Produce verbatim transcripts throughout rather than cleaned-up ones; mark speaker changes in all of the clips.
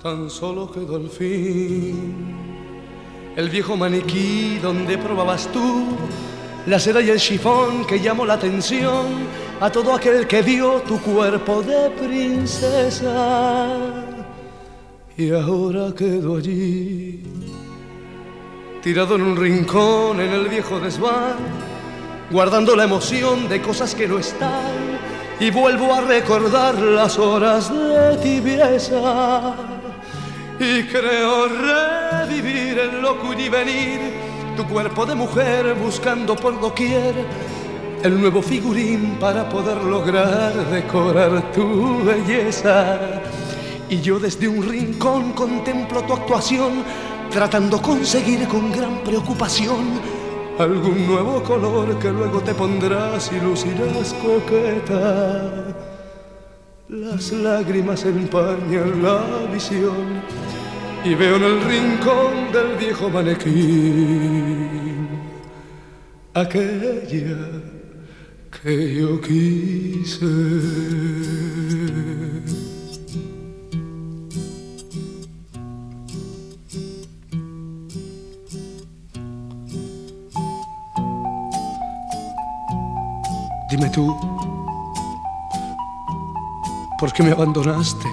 Speaker 1: Tan solo quedó al fin el viejo maniquí donde probabas tú la seda y el chifón que llamó la atención a todo aquel que vio tu cuerpo de princesa. Y ahora quedó allí, tirado en un rincón en el viejo desván, guardando la emoción de cosas que no están. Y vuelvo a recordar las horas de tibieza y creo revivir el loco y venir, tu cuerpo de mujer buscando por doquier el nuevo figurín para poder lograr decorar tu belleza. Y yo desde un rincón contemplo tu actuación, tratando conseguir con gran preocupación algún nuevo color que luego te pondrás y lucirás coqueta. Las lágrimas empañan la visión y veo en el rincón del viejo manequín aquella que yo quise. Dime tú, ¿por qué me abandonaste?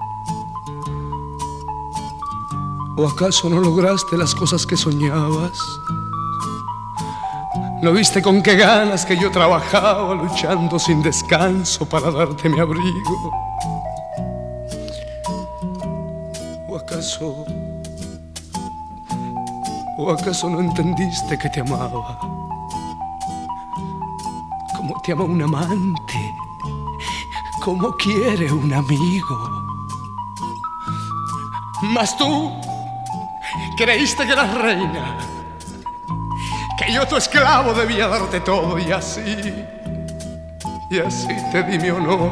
Speaker 1: ¿O acaso no lograste las cosas que soñabas? ¿No viste con qué ganas que yo trabajaba luchando sin descanso para darte mi abrigo? ¿O acaso, o acaso no entendiste que te amaba? Como te ama un amante, como quiere un amigo. Mas tú creíste que eras reina, que yo tu esclavo debía darte todo, y así, y así te di mi honor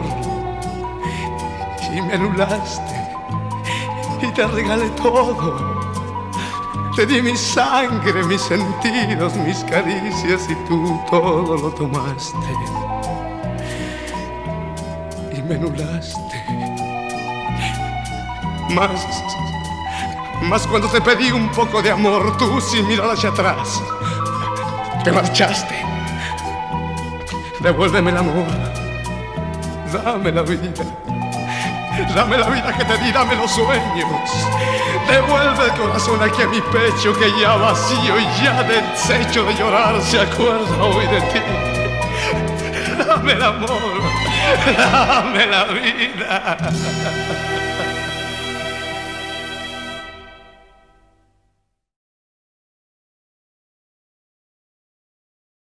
Speaker 1: y me anulaste y te regalé todo. Te di mi sangre, mis sentidos, mis caricias y tú todo lo tomaste y me anulaste. Más, más cuando te pedí un poco de amor, tú sin mirar hacia atrás te marchaste. Devuélveme el amor, dame la vida, dame la vida que te di, dame los sueños. Devuelve el corazón aquí a mi pecho que ya vacío y ya deshecho de llorar se acuerda hoy de ti. Dame el amor, dame la vida.